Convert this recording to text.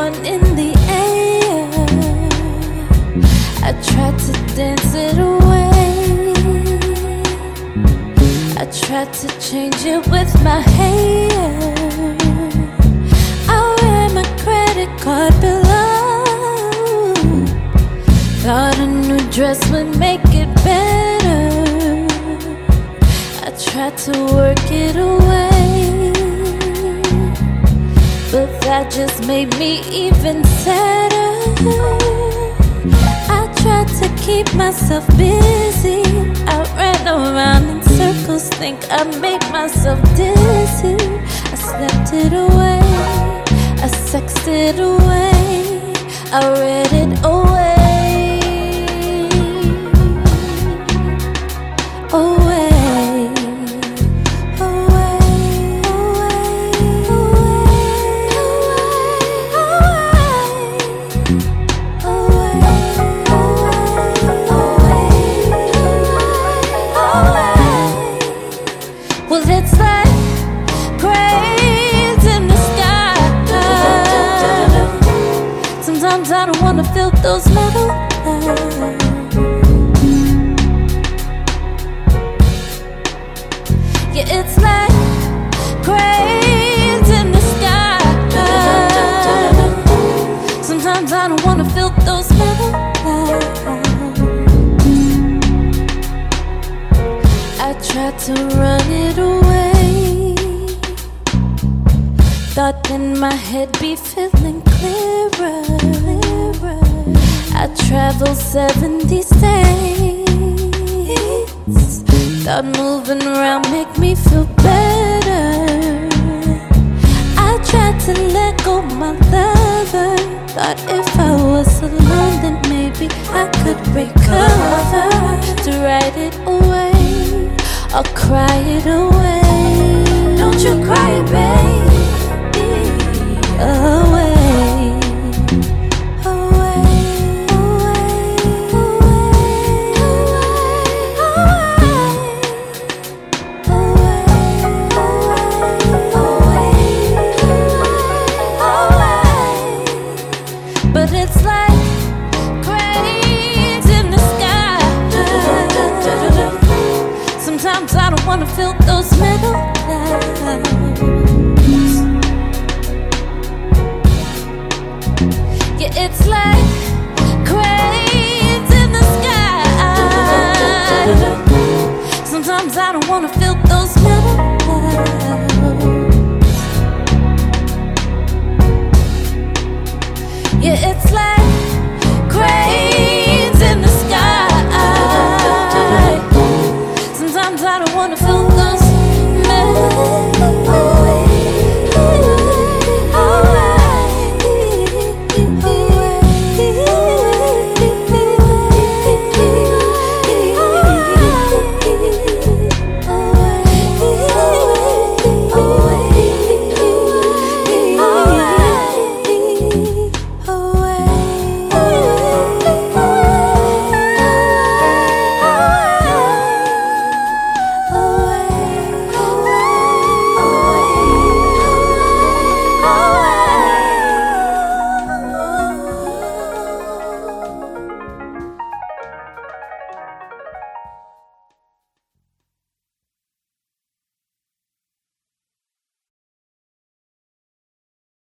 on in the air. I tried to dance it away. I tried to change it with my hair. I ran my credit card below. Thought a new dress would make it better. I tried to work it away, but that just made me even sadder. I tried to keep myself busy. I ran around in circles, think I made myself dizzy. I slept it away, I sexed it away, I read it away. Well, it's like cranes in the sky. Sometimes I don't wanna feel those metal eyes. Yeah, it's like cranes in the sky. Sometimes I don't wanna feel those metal eyes. I tried to run it away. Thought then my head be feeling clearer. I traveled 70 states. Thought moving around make me feel better. I tried to let go my lover. Thought if I was alone then maybe I could recover. To write it away, I'll cry it away. Don't you